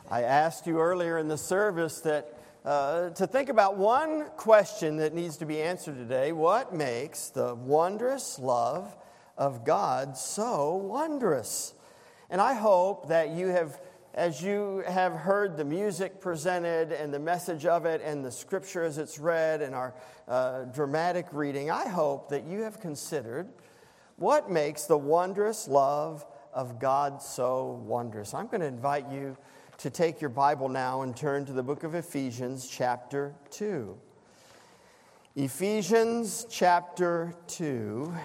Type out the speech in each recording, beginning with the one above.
I asked you earlier in the service that to think about one question that needs to be answered today. What makes the wondrous love of God so wondrous? And I hope that you have, as you have heard the music presented and the message of it and the scripture as it's read and our dramatic reading, I hope that you have considered what makes the wondrous love of God so wondrous. I'm going to invite you to take your Bible now and turn to the book of Ephesians chapter 2. Ephesians chapter 2.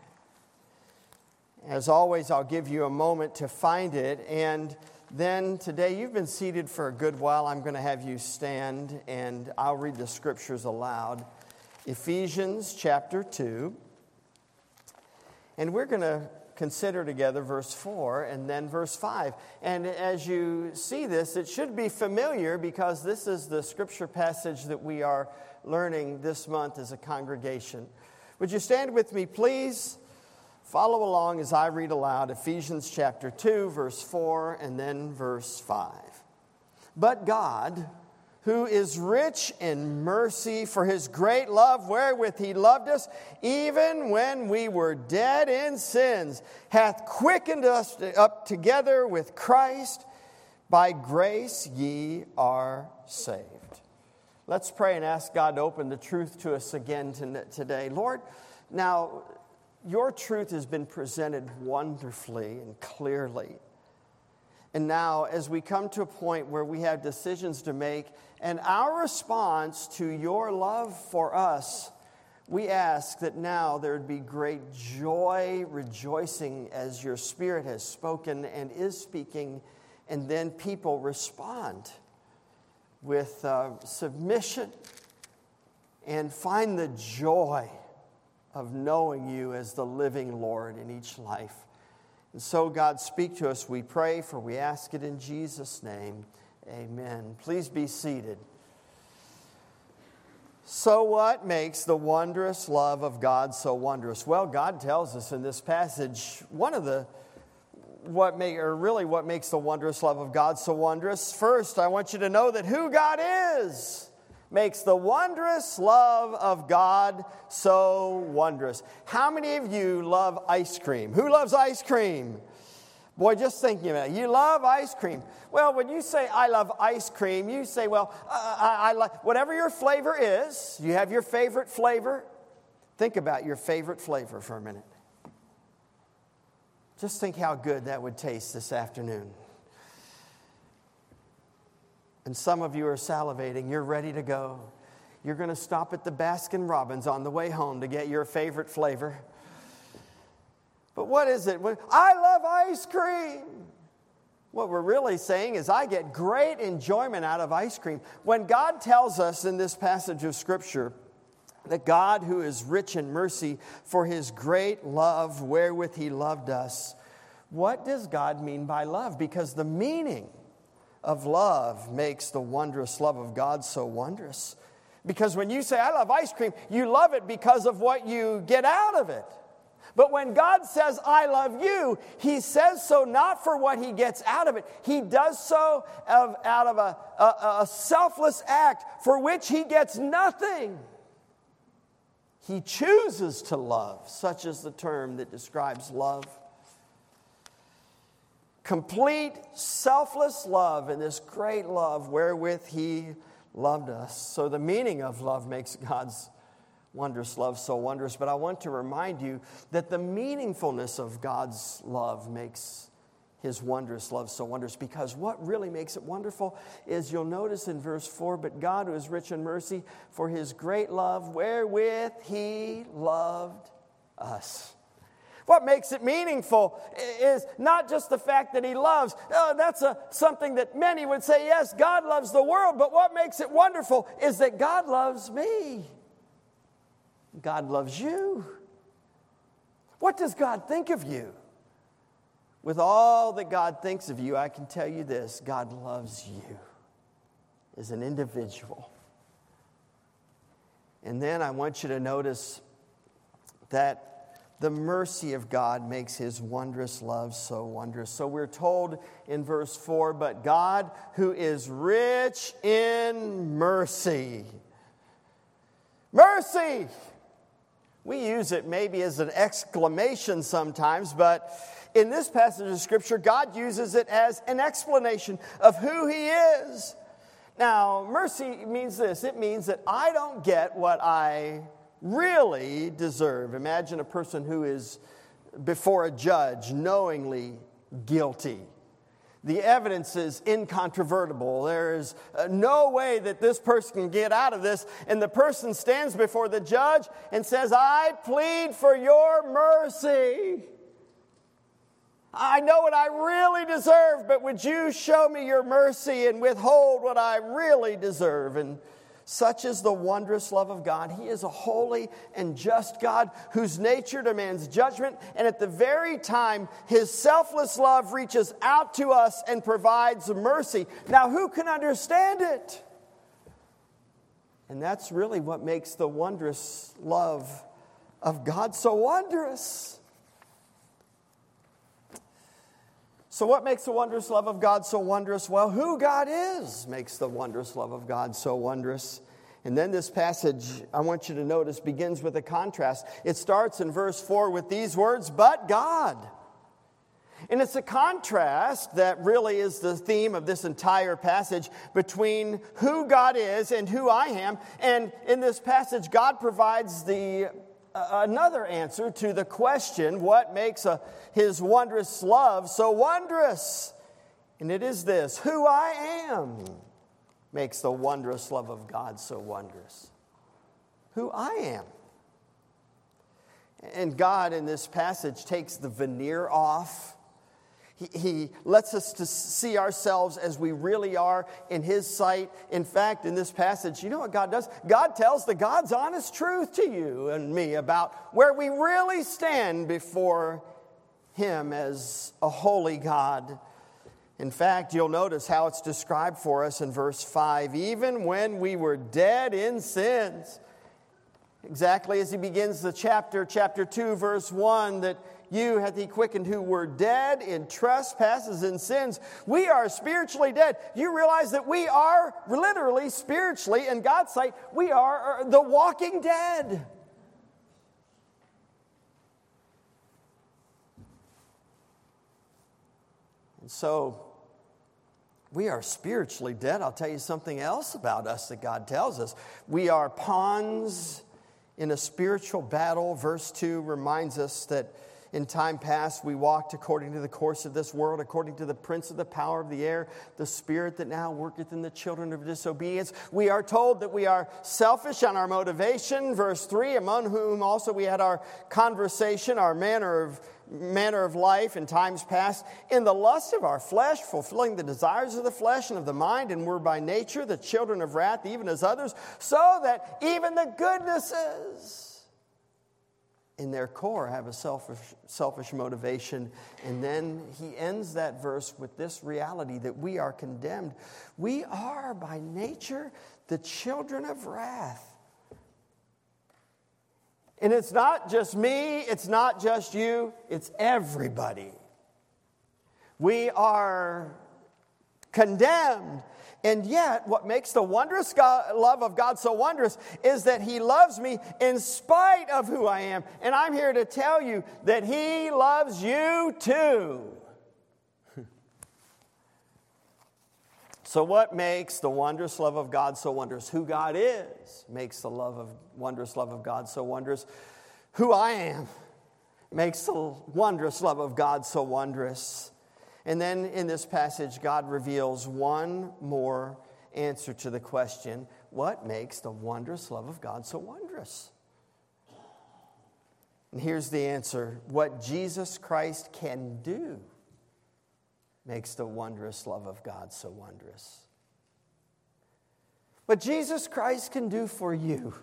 As always, I'll give you a moment to find it. And then today, you've been seated for a good while. I'm going to have you stand and I'll read the scriptures aloud. Ephesians chapter 2. And we're going to consider together verse 4 and then verse 5. And as you see this, it should be familiar because this is the scripture passage that we are learning this month as a congregation. Would you stand with me, please? Follow along as I read aloud Ephesians chapter 2, verse 4, and then verse 5. But God, who is rich in mercy for his great love wherewith he loved us, even when we were dead in sins, hath quickened us up together with Christ. By grace ye are saved. Let's pray and ask God to open the truth to us again today. Lord, now your truth has been presented wonderfully and clearly. And now, as we come to a point where we have decisions to make, and our response to your love for us, we ask that now there would be great joy, rejoicing as your Spirit has spoken and is speaking, and then people respond with submission and find the joy of knowing you as the living Lord in each life. And so, God, speak to us, we pray, for we ask it in Jesus' name. Amen. Please be seated. So what makes the wondrous love of God so wondrous? Well, God tells us in this passage what makes the wondrous love of God so wondrous. First, I want you to know that who God is makes the wondrous love of God so wondrous. How many of you love ice cream? Who loves ice cream? Boy, just thinking about it. You love ice cream. Well, when you say, I love ice cream, you say, well, I like whatever your flavor is. You have your favorite flavor. Think about your favorite flavor for a minute. Just think how good that would taste this afternoon. And some of you are salivating. You're ready to go. You're going to stop at the Baskin Robbins on the way home to get your favorite flavor. But what is it? I love ice cream. What we're really saying is I get great enjoyment out of ice cream. When God tells us in this passage of Scripture that God, who is rich in mercy for his great love wherewith he loved us, what does God mean by love? Because the meaning of love makes the wondrous love of God so wondrous. Because when you say, I love ice cream, you love it because of what you get out of it. But when God says, I love you, he says so not for what he gets out of it. He does so out of a selfless act for which he gets nothing. He chooses to love, such is the term that describes love. Complete, selfless love, and this great love wherewith he loved us. So the meaning of love makes God's wondrous love so wondrous. But I want to remind you that the meaningfulness of God's love makes his wondrous love so wondrous. Because what really makes it wonderful is, you'll notice in verse 4, but God, who is rich in mercy for his great love wherewith he loved us. What makes it meaningful is not just the fact that he loves. That's something that many would say, yes, God loves the world. But what makes it wonderful is that God loves me. God loves you. What does God think of you? With all that God thinks of you, I can tell you this: God loves you as an individual. And then I want you to notice that The mercy of God makes his wondrous love so wondrous. So we're told in verse 4, but God who is rich in mercy. Mercy! We use it maybe as an exclamation sometimes, but in this passage of Scripture, God uses it as an explanation of who he is. Now, mercy means this. It means that I don't get what I really deserve. Imagine a person who is before a judge knowingly guilty. The evidence is incontrovertible. There is no way that this person can get out of this. And the person stands before the judge and says, I plead for your mercy. I know what I really deserve, but would you show me your mercy and withhold what I really deserve? And such is the wondrous love of God. He is a holy and just God whose nature demands judgment. And at the very time, his selfless love reaches out to us and provides mercy. Now, who can understand it? And that's really what makes the wondrous love of God so wondrous. So what makes the wondrous love of God so wondrous? Well, who God is makes the wondrous love of God so wondrous. And then this passage, I want you to notice, begins with a contrast. It starts in verse 4 with these words, but God. And it's a contrast that really is the theme of this entire passage between who God is and who I am. And in this passage, God provides another answer to the question, what makes his wondrous love so wondrous? And it is this, who I am makes the wondrous love of God so wondrous. Who I am. And God in this passage takes the veneer off. He lets us to see ourselves as we really are in his sight. In fact, in this passage, you know what God does? God tells the God's honest truth to you and me about where we really stand before him as a holy God. In fact, you'll notice how it's described for us in verse 5. Even when we were dead in sins. Exactly as he begins the chapter 2, verse 1, that you hath he quickened who were dead in trespasses and sins. We are spiritually dead. You realize that we are literally, spiritually, in God's sight, we are the walking dead. And so, we are spiritually dead. I'll tell you something else about us that God tells us. We are pawns in a spiritual battle. Verse 2 reminds us that in time past, we walked according to the course of this world, according to the prince of the power of the air, the spirit that now worketh in the children of disobedience. We are told that we are selfish on our motivation. Verse 3, among whom also we had our conversation, our manner of life in times past, in the lust of our flesh, fulfilling the desires of the flesh and of the mind, and were by nature the children of wrath, even as others, so that even the goodnesses in their core have a selfish motivation. And then he ends that verse with this reality that we are condemned. We are by nature the children of wrath. And it's not just me, it's not just you, it's everybody. We are condemned. And yet, what makes the wondrous love of God so wondrous is that he loves me in spite of who I am. And I'm here to tell you that he loves you too. So what makes the wondrous love of God so wondrous? Who God is makes the wondrous love of God so wondrous. Who I am makes the wondrous love of God so wondrous. And then in this passage, God reveals one more answer to the question, what makes the wondrous love of God so wondrous? And here's the answer. What Jesus Christ can do makes the wondrous love of God so wondrous. What Jesus Christ can do for you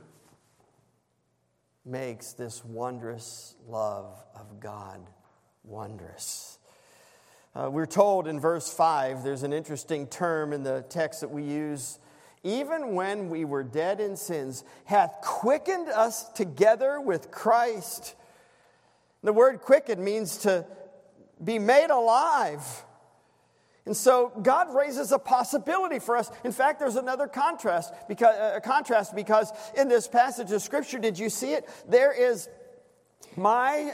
makes this wondrous love of God wondrous. We're told in verse 5, there's an interesting term in the text that we use. Even when we were dead in sins, hath quickened us together with Christ. The word quicken means to be made alive. And so God raises a possibility for us. In fact, there's another contrast because in this passage of Scripture, did you see it? There is my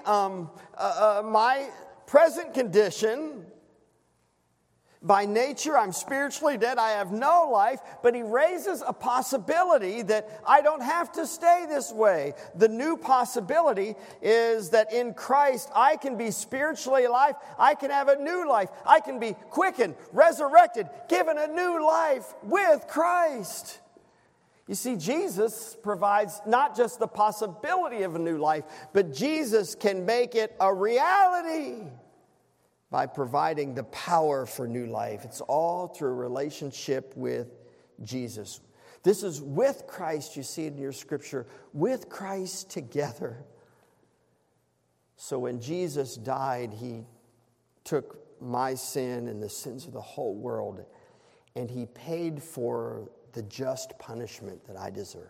present condition. By nature, I'm spiritually dead. I have no life. But he raises a possibility that I don't have to stay this way. The new possibility is that in Christ, I can be spiritually alive. I can have a new life. I can be quickened, resurrected, given a new life with Christ. You see, Jesus provides not just the possibility of a new life, but Jesus can make it a reality by providing the power for new life. It's all through a relationship with Jesus. This is with Christ, you see it in your Scripture, with Christ together. So when Jesus died, he took my sin and the sins of the whole world, and he paid for the just punishment that I deserved.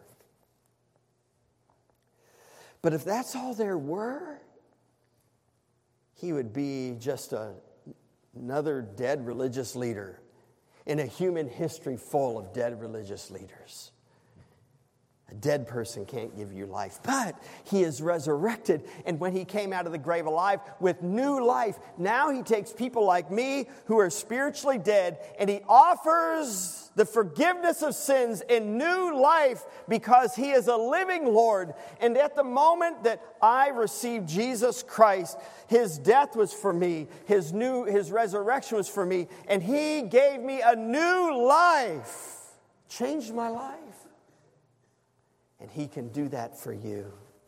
But if that's all there were, he would be just another dead religious leader in a human history full of dead religious leaders. A dead person can't give you life, but he is resurrected. And when he came out of the grave alive with new life, now he takes people like me who are spiritually dead, and he offers the forgiveness of sins and new life because he is a living Lord. And at the moment that I received Jesus Christ, his death was for me, his resurrection was for me, and he gave me a new life, changed my life. And he can do that for you.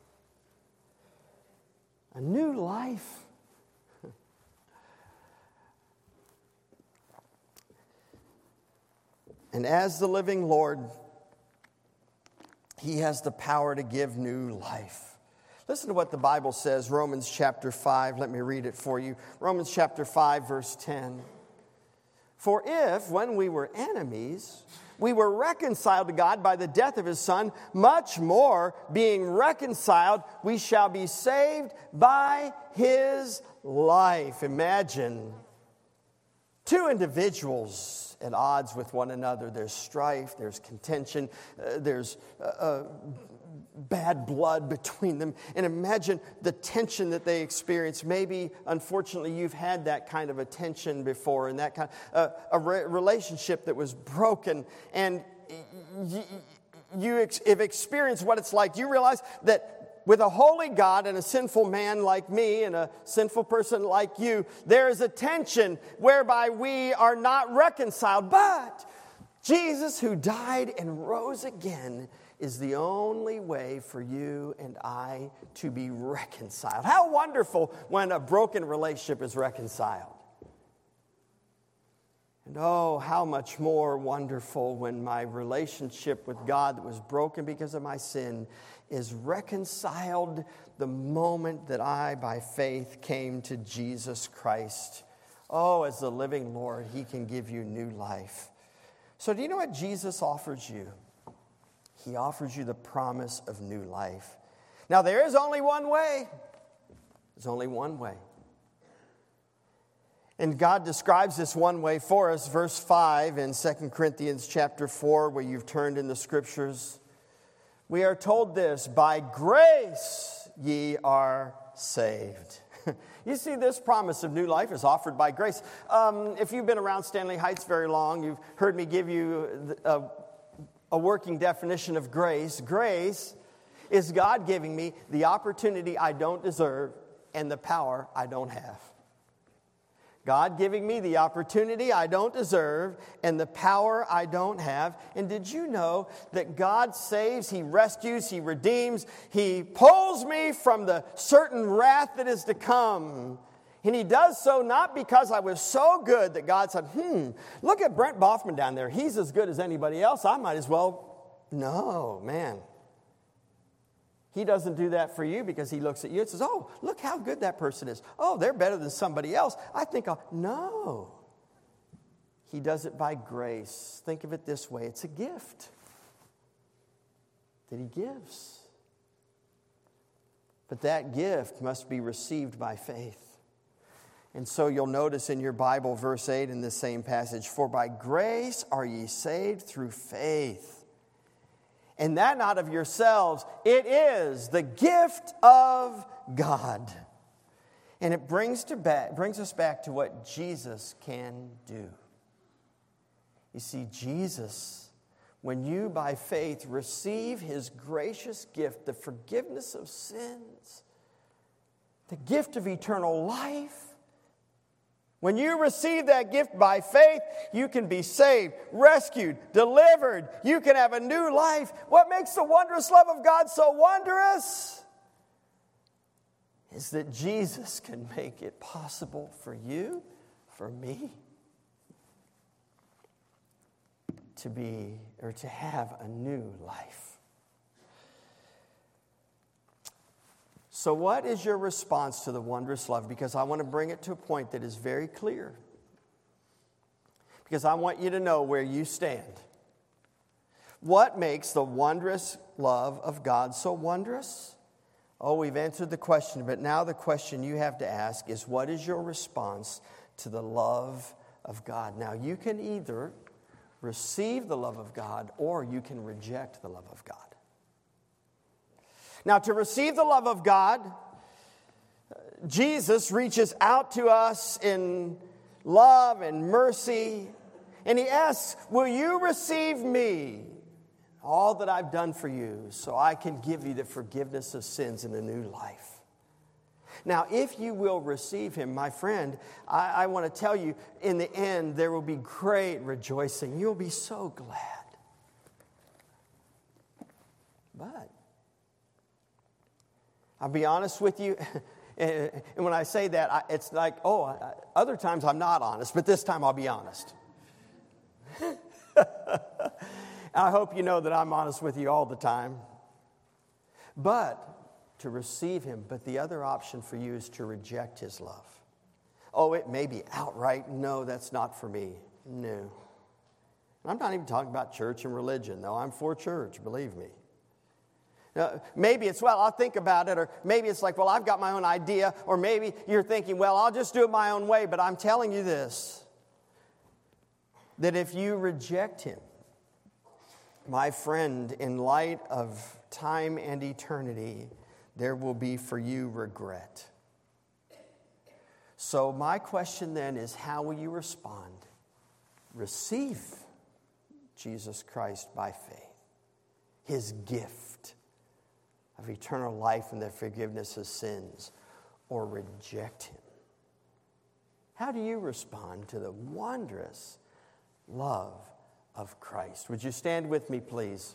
A new life. And as the living Lord, he has the power to give new life. Listen to what the Bible says, Romans chapter 5. Let me read it for you. Romans chapter 5, verse 10. For if, when we were enemies, we were reconciled to God by the death of his Son, much more, being reconciled, we shall be saved by his life. Imagine two individuals at odds with one another. There's strife, there's contention, there's bad blood between them. And imagine the tension that they experience. Maybe, unfortunately, you've had that kind of a tension before, and that kind of relationship that was broken. And you have experienced what it's like. You realize that with a holy God and a sinful man like me and a sinful person like you, there is a tension whereby we are not reconciled. But Jesus, who died and rose again, is the only way for you and I to be reconciled. How wonderful when a broken relationship is reconciled. And oh, how much more wonderful when my relationship with God that was broken because of my sin is reconciled the moment that I, by faith, came to Jesus Christ. Oh, as the living Lord, he can give you new life. So do you know what Jesus offers you? He offers you the promise of new life. Now, there is only one way. There's only one way. And God describes this one way for us. Verse 5 in 2 Corinthians chapter 4, where you've turned in the Scriptures. We are told this, by grace ye are saved. You see, this promise of new life is offered by grace. If you've been around Stanley Heights very long, you've heard me give you a working definition of grace. Grace is God giving me the opportunity I don't deserve and the power I don't have. God giving me the opportunity I don't deserve and the power I don't have. And did you know that God saves, he rescues, he redeems, he pulls me from the certain wrath that is to come. And he does so not because I was so good that God said, look at Brent Boffman down there. He's as good as anybody else. I might as well. No, man. He doesn't do that for you because he looks at you and says, oh, look how good that person is. Oh, they're better than somebody else. No. He does it by grace. Think of it this way. It's a gift that he gives. But that gift must be received by faith. And so you'll notice in your Bible, verse 8 in this same passage, "For by grace are ye saved through faith. And that not of yourselves, it is the gift of God." And it brings us back to what Jesus can do. You see, Jesus, when you by faith receive His gracious gift, the forgiveness of sins, the gift of eternal life, when you receive that gift by faith, you can be saved, rescued, delivered. You can have a new life. What makes the wondrous love of God so wondrous is that Jesus can make it possible for you, for me, to have a new life. So what is your response to the wondrous love? Because I want to bring it to a point that is very clear. Because I want you to know where you stand. What makes the wondrous love of God so wondrous? Oh, we've answered the question, but now the question you have to ask is, what is your response to the love of God? Now, you can either receive the love of God or you can reject the love of God. Now, to receive the love of God, Jesus reaches out to us in love and mercy, and He asks, "Will you receive me, all that I've done for you, so I can give you the forgiveness of sins and a new life?" Now, if you will receive Him, my friend, I want to tell you, in the end, there will be great rejoicing. You'll be so glad. But I'll be honest with you, and when I say that, it's like, other times I'm not honest, but this time I'll be honest. I hope you know that I'm honest with you all the time. But to receive Him, but the other option for you is to reject His love. Oh, it may be outright, no, that's not for me. No. I'm not even talking about church and religion, though. I'm for church, believe me. Maybe it's, well, I'll think about it, or maybe it's like, well, I've got my own idea, or maybe you're thinking, well, I'll just do it my own way. But I'm telling you this, that if you reject Him, my friend, in light of time and eternity, there will be for you regret. So my question then is, how will you respond? Receive Jesus Christ by faith, His gift of eternal life and the forgiveness of sins, or reject Him. How do you respond to the wondrous love of Christ? Would you stand with me, please?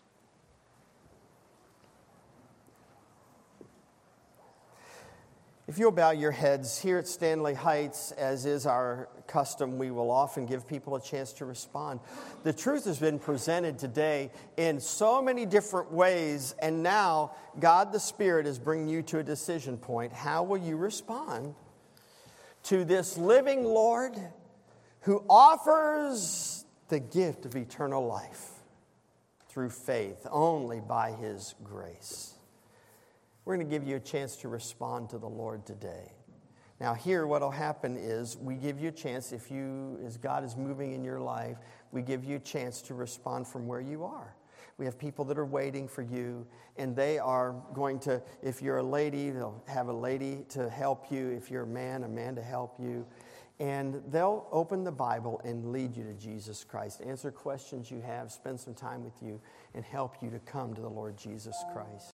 If you'll bow your heads, here at Stanley Heights, as is our custom, we will often give people a chance to respond. The truth has been presented today in so many different ways, and now God the Spirit is bringing you to a decision point. How will you respond to this living Lord who offers the gift of eternal life through faith, only by His grace? We're going to give you a chance to respond to the Lord today. Now here, what will happen is we give you a chance, as God is moving in your life, we give you a chance to respond from where you are. We have people that are waiting for you, and they are going to, if you're a lady, they'll have a lady to help you. If you're a man to help you. And they'll open the Bible and lead you to Jesus Christ, answer questions you have, spend some time with you, and help you to come to the Lord Jesus Christ.